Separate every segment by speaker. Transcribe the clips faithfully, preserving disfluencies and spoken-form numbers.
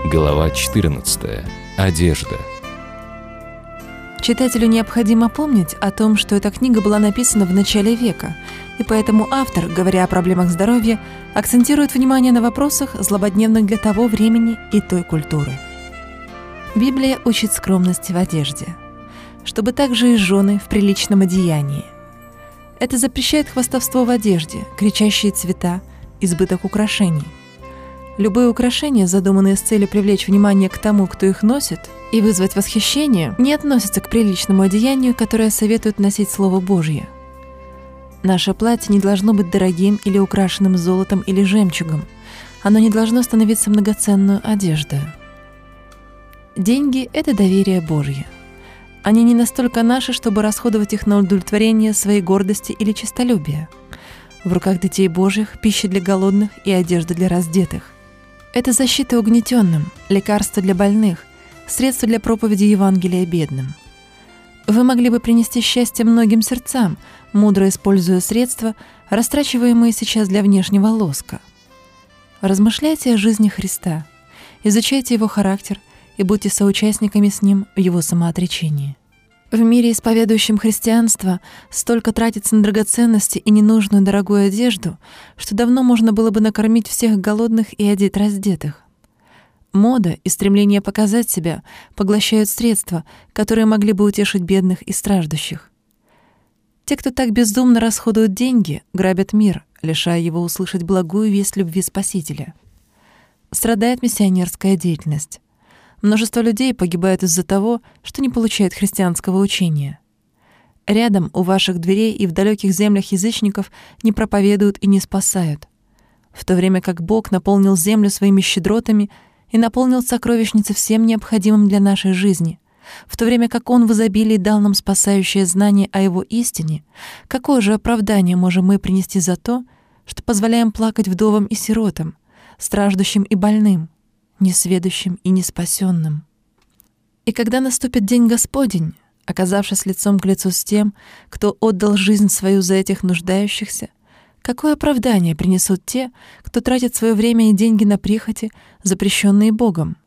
Speaker 1: Глава четырнадцатая. Одежда.
Speaker 2: Читателю необходимо помнить о том, что эта книга была написана в начале века, и поэтому автор, говоря о проблемах здоровья, акцентирует внимание на вопросах, злободневных для того времени и той культуры. Библия учит скромности в одежде, чтобы также и жены в приличном одеянии. Это запрещает хвастовство в одежде, кричащие цвета, избыток украшений. Любые украшения, задуманные с целью привлечь внимание к тому, кто их носит, и вызвать восхищение, не относятся к приличному одеянию, которое советует носить Слово Божье. Наше платье не должно быть дорогим или украшенным золотом или жемчугом. Оно не должно становиться многоценную одеждой. Деньги — это доверие Божье. Они не настолько наши, чтобы расходовать их на удовлетворение своей гордости или честолюбия. В руках детей Божьих пища для голодных и одежда для раздетых. Это защита угнетенным, лекарство для больных, средство для проповеди Евангелия бедным. Вы могли бы принести счастье многим сердцам, мудро используя средства, растрачиваемые сейчас для внешнего лоска. Размышляйте о жизни Христа, изучайте Его характер и будьте соучастниками с Ним в Его самоотречении. В мире, исповедующем христианство, столько тратится на драгоценности и ненужную дорогую одежду, что давно можно было бы накормить всех голодных и одеть раздетых. Мода и стремление показать себя поглощают средства, которые могли бы утешить бедных и страждущих. Те, кто так бездумно расходуют деньги, грабят мир, лишая его услышать благую весть любви Спасителя. Страдает миссионерская деятельность. Множество людей погибают из-за того, что не получают христианского учения. Рядом, у ваших дверей и в далеких землях язычников не проповедуют и не спасают. В то время как Бог наполнил землю своими щедротами и наполнил сокровищницы всем необходимым для нашей жизни, в то время как Он в изобилии дал нам спасающее знание о Его истине, какое же оправдание можем мы принести за то, что позволяем плакать вдовам и сиротам, страждущим и больным, несведущим и неспасенным? И когда наступит день Господень, оказавшись лицом к лицу с тем, кто отдал жизнь свою за этих нуждающихся, какое оправдание принесут те, кто тратит свое время и деньги на прихоти, запрещенные Богом?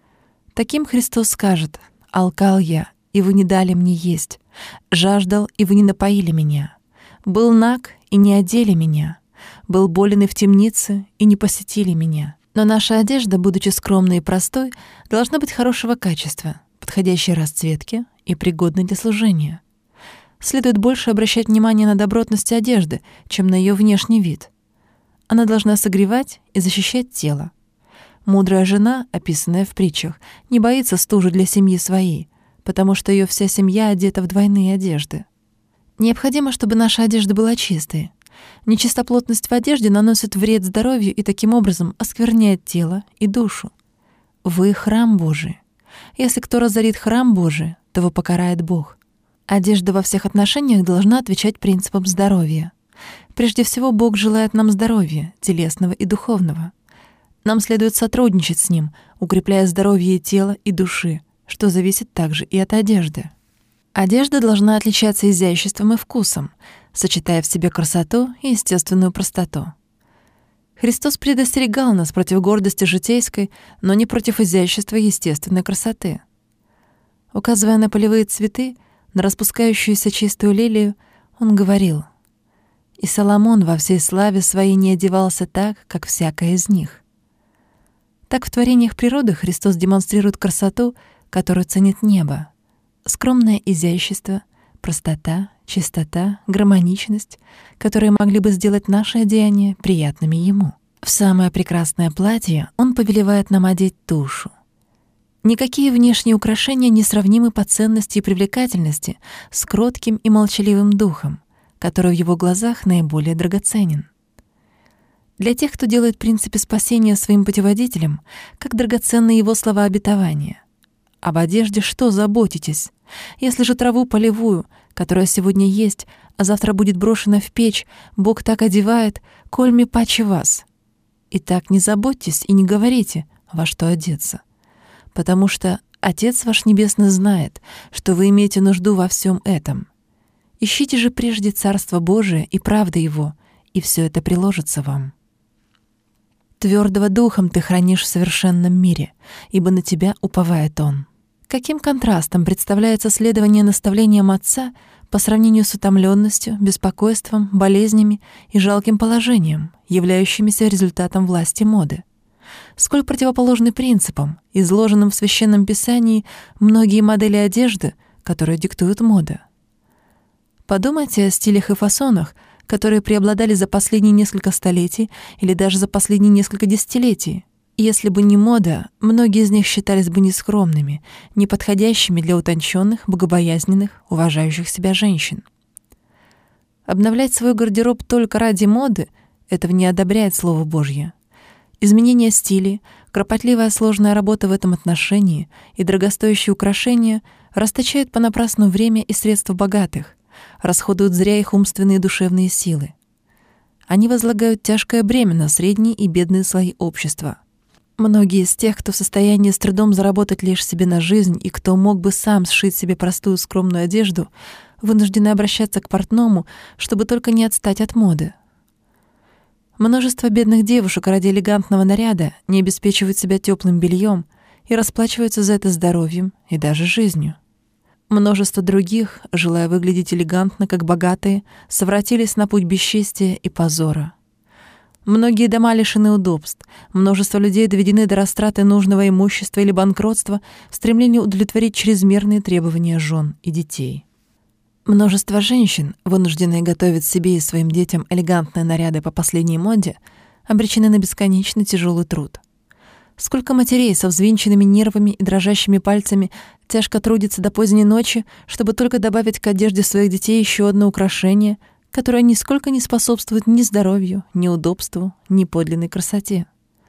Speaker 2: Таким Христос скажет: «Алкал я, и вы не дали мне есть, жаждал, и вы не напоили меня, был наг, и не одели меня, был болен и в темнице, и не посетили меня». Но наша одежда, будучи скромной и простой, должна быть хорошего качества, подходящей расцветки и пригодной для служения. Следует больше обращать внимание на добротность одежды, чем на ее внешний вид. Она должна согревать и защищать тело. Мудрая жена, описанная в притчах, не боится стужи для семьи своей, потому что ее вся семья одета в двойные одежды. Необходимо, чтобы наша одежда была чистой. Нечистоплотность в одежде наносит вред здоровью и таким образом оскверняет тело и душу. Вы — храм Божий. Если кто разорит храм Божий, то его покарает Бог. Одежда во всех отношениях должна отвечать принципам здоровья. Прежде всего, Бог желает нам здоровья, телесного и духовного. Нам следует сотрудничать с Ним, укрепляя здоровье и тела, и души, что зависит также и от одежды. Одежда должна отличаться изяществом и вкусом, сочетая в себе красоту и естественную простоту. Христос предостерегал нас против гордости житейской, но не против изящества и естественной красоты. Указывая на полевые цветы, на распускающуюся чистую лилию, Он говорил: «И Соломон во всей славе своей не одевался так, как всякая из них». Так в творениях природы Христос демонстрирует красоту, которую ценит небо. Скромное изящество, простота, чистота, гармоничность, которые могли бы сделать наши одеяния приятными Ему. В самое прекрасное платье Он повелевает нам одеть душу. Никакие внешние украшения не сравнимы по ценности и привлекательности с кротким и молчаливым духом, который в Его глазах наиболее драгоценен. Для тех, кто делает в принципе спасения своим путеводителем, как драгоценны Его слова обетования. Об одежде что заботитесь? Если же траву полевую, которая сегодня есть, а завтра будет брошена в печь, Бог так одевает, кольми паче вас. Итак, не заботьтесь и не говорите, во что одеться, потому что Отец ваш Небесный знает, что вы имеете нужду во всем этом. Ищите же прежде Царство Божие и правды Его, и все это приложится вам. Твердого духом ты хранишь в совершенном мире, ибо на тебя уповает он. Каким контрастом представляется следование наставлениям отца по сравнению с утомленностью, беспокойством, болезнями и жалким положением, являющимися результатом власти моды. Сколь противоположны принципам, изложенным в Священном Писании, многие модели одежды, которые диктует мода. Подумайте о стилях и фасонах, которые преобладали за последние несколько столетий или даже за последние несколько десятилетий. Если бы не мода, многие из них считались бы нескромными, неподходящими для утонченных, богобоязненных, уважающих себя женщин. Обновлять свой гардероб только ради моды — этого не одобряет Слово Божье. Изменение стилей, кропотливая сложная работа в этом отношении и дорогостоящие украшения расточают понапрасну время и средства богатых, расходуют зря их умственные и душевные силы. Они возлагают тяжкое бремя на средние и бедные слои общества. Многие из тех, кто в состоянии с трудом заработать лишь себе на жизнь и кто мог бы сам сшить себе простую скромную одежду, вынуждены обращаться к портному, чтобы только не отстать от моды. Множество бедных девушек ради элегантного наряда не обеспечивают себя теплым бельем и расплачиваются за это здоровьем и даже жизнью. Множество других, желая выглядеть элегантно, как богатые, совратились на путь бесчестия и позора. Многие дома лишены удобств, множество людей доведены до растраты нужного имущества или банкротства в стремлении удовлетворить чрезмерные требования жен и детей. Множество женщин, вынужденные готовить себе и своим детям элегантные наряды по последней моде, обречены на бесконечно тяжелый труд. Сколько матерей со взвинченными нервами и дрожащими пальцами тяжко трудится до поздней ночи, чтобы только добавить к одежде своих детей еще одно украшение, которое нисколько не способствует ни здоровью, ни удобству, ни подлинной красоте.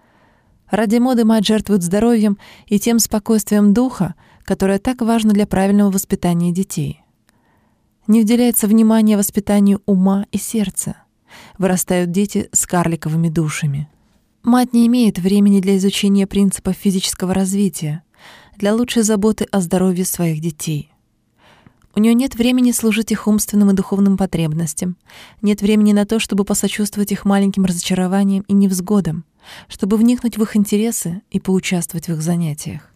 Speaker 2: Ради моды мать жертвует здоровьем и тем спокойствием духа, которое так важно для правильного воспитания детей. Не уделяется внимания воспитанию ума и сердца. Вырастают дети с карликовыми душами. Мать не имеет времени для изучения принципов физического развития, для лучшей заботы о здоровье своих детей. У нее нет времени служить их умственным и духовным потребностям, нет времени на то, чтобы посочувствовать их маленьким разочарованиям и невзгодам, чтобы вникнуть в их интересы и поучаствовать в их занятиях.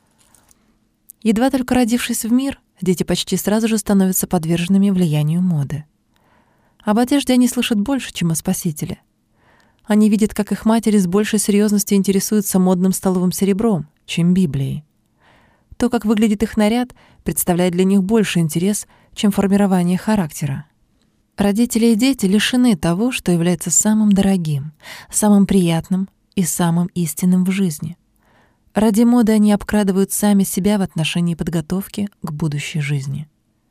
Speaker 2: Едва только родившись в мир, дети почти сразу же становятся подверженными влиянию моды. Об одежде они слышат больше, чем о Спасителе. Они видят, как их матери с большей серьезностью интересуются модным столовым серебром, чем Библией. То, как выглядит их наряд, представляет для них больше интерес, чем формирование характера. Родители и дети лишены того, что является самым дорогим, самым приятным и самым истинным в жизни. Ради моды они обкрадывают сами себя в отношении подготовки к будущей жизни.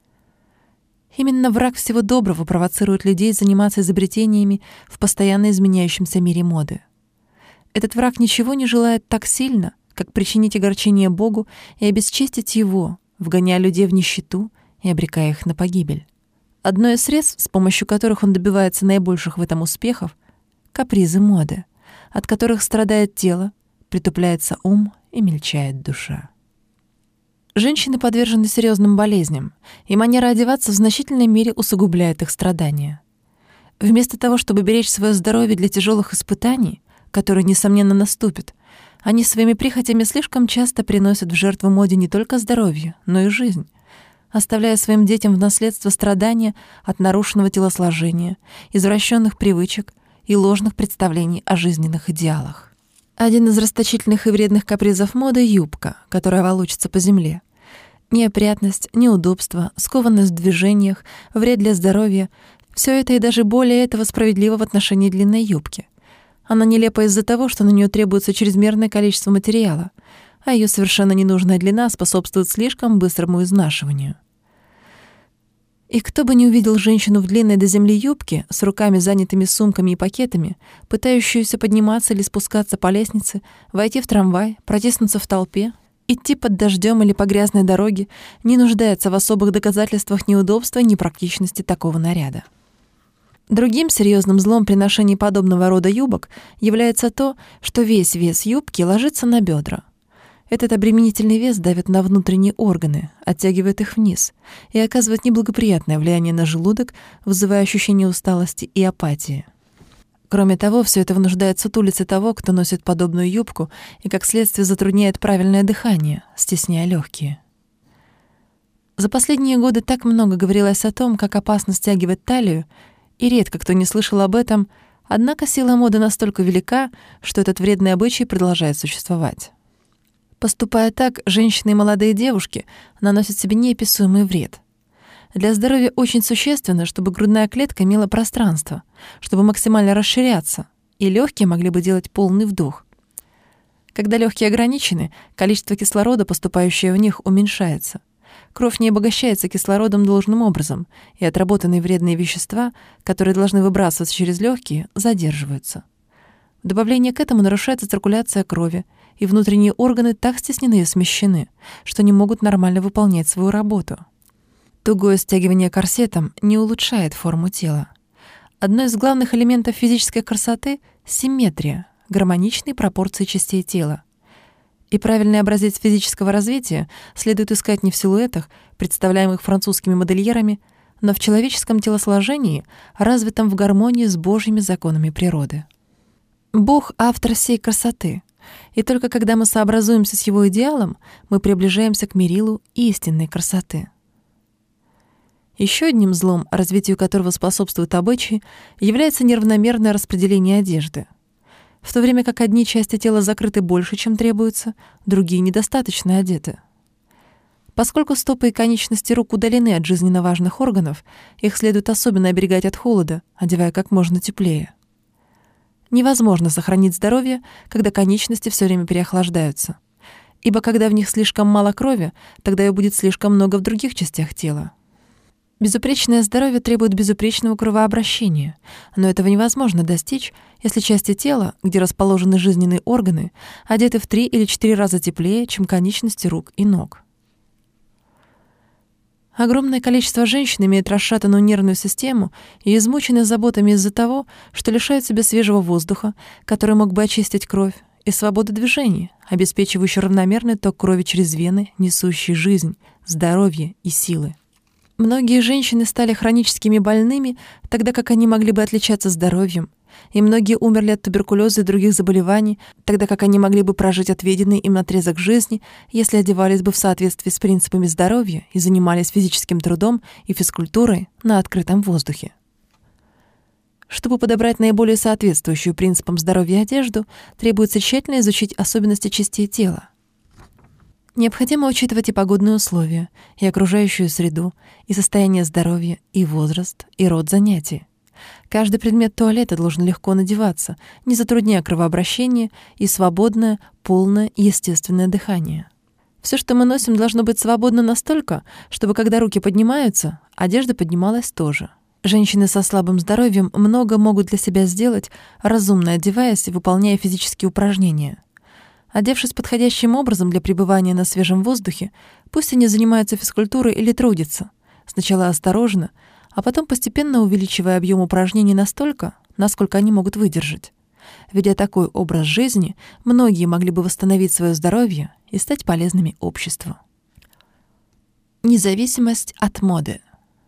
Speaker 2: Именно враг всего доброго провоцирует людей заниматься изобретениями в постоянно изменяющемся мире моды. Этот враг ничего не желает так сильно, как причинить огорчение Богу и обесчестить Его, вгоняя людей в нищету и обрекая их на погибель. Одно из средств, с помощью которых он добивается наибольших в этом успехов — капризы моды, от которых страдает тело, притупляется ум и мельчает душа. Женщины подвержены серьезным болезням, и манера одеваться в значительной мере усугубляет их страдания. Вместо того, чтобы беречь свое здоровье для тяжелых испытаний, которые, несомненно, наступят, они своими прихотями слишком часто приносят в жертву моде не только здоровье, но и жизнь, оставляя своим детям в наследство страдания от нарушенного телосложения, извращенных привычек и ложных представлений о жизненных идеалах. Один из расточительных и вредных капризов моды — юбка, которая волочится по земле. Неопрятность, неудобство, скованность в движениях, вред для здоровья — все это и даже более этого справедливо в отношении длинной юбки. Она нелепа из-за того, что на нее требуется чрезмерное количество материала, а ее совершенно ненужная длина способствует слишком быстрому изнашиванию. И кто бы ни увидел женщину в длинной до земли юбке, с руками занятыми сумками и пакетами, пытающуюся подниматься или спускаться по лестнице, войти в трамвай, протиснуться в толпе, идти под дождем или по грязной дороге, не нуждается в особых доказательствах неудобства и непрактичности такого наряда. Другим серьезным злом при ношении подобного рода юбок является то, что весь вес юбки ложится на бедра. Этот обременительный вес давит на внутренние органы, оттягивает их вниз и оказывает неблагоприятное влияние на желудок, вызывая ощущение усталости и апатии. Кроме того, все это вынуждает сутулиться того, кто носит подобную юбку, и, как следствие, затрудняет правильное дыхание, стесняя легкие. За последние годы так много говорилось о том, как опасно стягивать талию, и редко кто не слышал об этом, однако сила моды настолько велика, что этот вредный обычай продолжает существовать. Поступая так, женщины и молодые девушки наносят себе неописуемый вред. Для здоровья очень существенно, чтобы грудная клетка имела пространство, чтобы максимально расширяться, и легкие могли бы делать полный вдох. Когда легкие ограничены, количество кислорода, поступающее в них, уменьшается. Кровь не обогащается кислородом должным образом, и отработанные вредные вещества, которые должны выбрасываться через легкие, задерживаются. В добавление к этому нарушается циркуляция крови, и внутренние органы так стеснены и смещены, что не могут нормально выполнять свою работу. Тугое стягивание корсетом не улучшает форму тела. Одно из главных элементов физической красоты — симметрия, гармоничные пропорции частей тела. И правильный образец физического развития следует искать не в силуэтах, представляемых французскими модельерами, но в человеческом телосложении, развитом в гармонии с Божьими законами природы. Бог — автор всей красоты, и только когда мы сообразуемся с Его идеалом, мы приближаемся к мерилу истинной красоты. Еще одним злом, развитию которого способствуют обычаи, является неравномерное распределение одежды. В то время как одни части тела закрыты больше, чем требуется, другие недостаточно одеты. Поскольку стопы и конечности рук удалены от жизненно важных органов, их следует особенно оберегать от холода, одевая как можно теплее. Невозможно сохранить здоровье, когда конечности все время переохлаждаются. Ибо когда в них слишком мало крови, тогда ее будет слишком много в других частях тела. Безупречное здоровье требует безупречного кровообращения, но этого невозможно достичь, если части тела, где расположены жизненные органы, одеты в три или четыре раза теплее, чем конечности рук и ног. Огромное количество женщин имеет расшатанную нервную систему и измучены заботами из-за того, что лишают себя свежего воздуха, который мог бы очистить кровь, и свободы движения, обеспечивающей равномерный ток крови через вены, несущий жизнь, здоровье и силы. Многие женщины стали хроническими больными, тогда как они могли бы отличаться здоровьем, и многие умерли от туберкулеза и других заболеваний, тогда как они могли бы прожить отведенный им отрезок жизни, если одевались бы в соответствии с принципами здоровья и занимались физическим трудом и физкультурой на открытом воздухе. Чтобы подобрать наиболее соответствующую принципам здоровья одежду, требуется тщательно изучить особенности частей тела. Необходимо учитывать и погодные условия, и окружающую среду, и состояние здоровья, и возраст, и род занятий. Каждый предмет туалета должен легко надеваться, не затрудняя кровообращение и свободное, полное, естественное дыхание. Все, что мы носим, должно быть свободно настолько, чтобы, когда руки поднимаются, одежда поднималась тоже. Женщины со слабым здоровьем много могут для себя сделать, разумно одеваясь и выполняя физические упражнения. Одевшись подходящим образом для пребывания на свежем воздухе, пусть они занимаются физкультурой или трудятся, сначала осторожно, а потом постепенно увеличивая объем упражнений настолько, насколько они могут выдержать. Ведя такой образ жизни, многие могли бы восстановить свое здоровье и стать полезными обществу. Независимость от моды.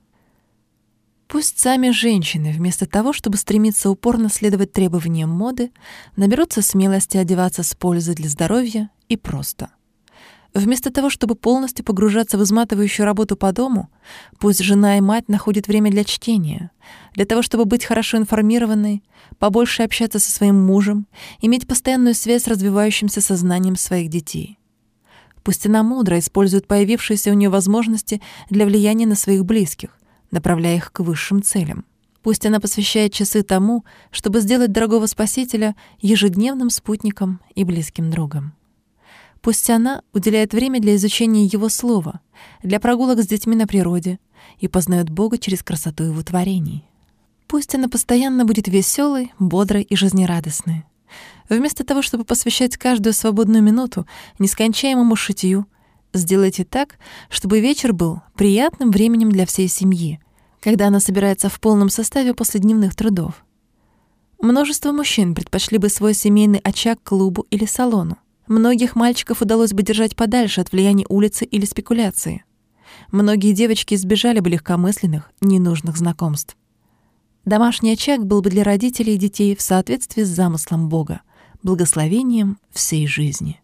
Speaker 2: Пусть сами женщины, вместо того, чтобы стремиться упорно следовать требованиям моды, наберутся смелости одеваться с пользой для здоровья и просто. Вместо того, чтобы полностью погружаться в изматывающую работу по дому, пусть жена и мать находят время для чтения, для того, чтобы быть хорошо информированной, побольше общаться со своим мужем, иметь постоянную связь с развивающимся сознанием своих детей. Пусть она мудро использует появившиеся у нее возможности для влияния на своих близких, направляя их к высшим целям. Пусть она посвящает часы тому, чтобы сделать дорогого Спасителя ежедневным спутником и близким другом. Пусть она уделяет время для изучения Его Слова, для прогулок с детьми на природе и познает Бога через красоту Его творений. Пусть она постоянно будет веселой, бодрой и жизнерадостной. Вместо того, чтобы посвящать каждую свободную минуту нескончаемому шитью, сделайте так, чтобы вечер был приятным временем для всей семьи, когда она собирается в полном составе после дневных трудов. Множество мужчин предпочли бы свой семейный очаг клубу или салону. Многих мальчиков удалось бы держать подальше от влияния улицы или спекуляции. Многие девочки избежали бы легкомысленных, ненужных знакомств. Домашний очаг был бы для родителей и детей в соответствии с замыслом Бога, благословением всей жизни.